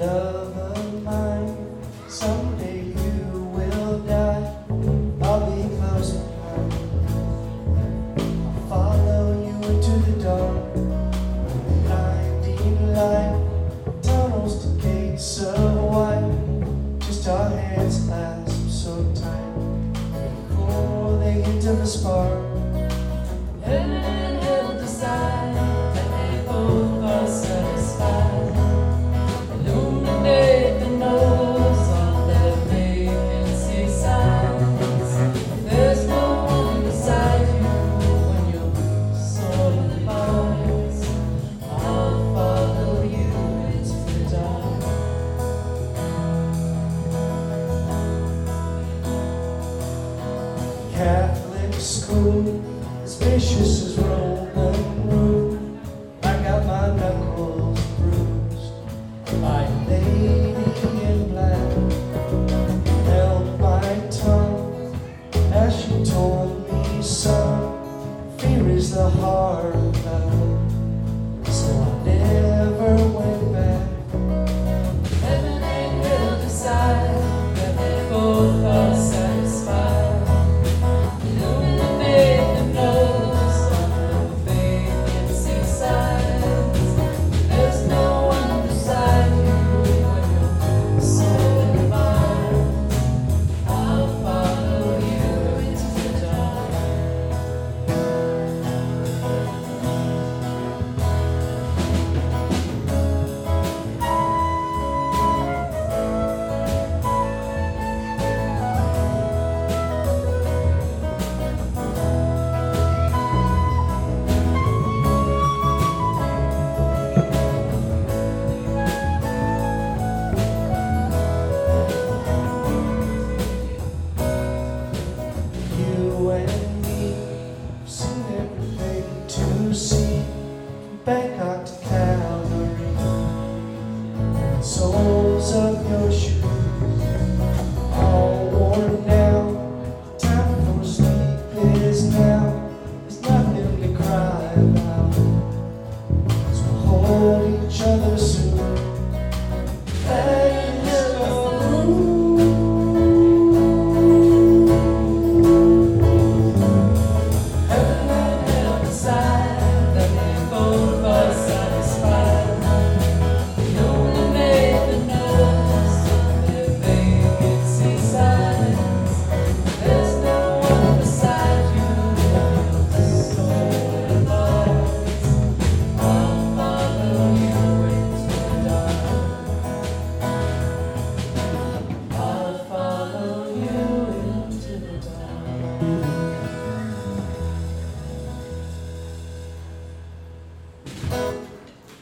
love of mine, someday you will die. I'll be close behind. I'll follow you into the dark, blinding light, tunnels to gates of white. Just our hands clasp so tight before they get to the spark. Heaven and hell decide that they both are satisfied. Illuminate the nose on their vacancy signs. There's no one beside you when your soul departs. I'll follow you into the dark. Catholic school, as vicious as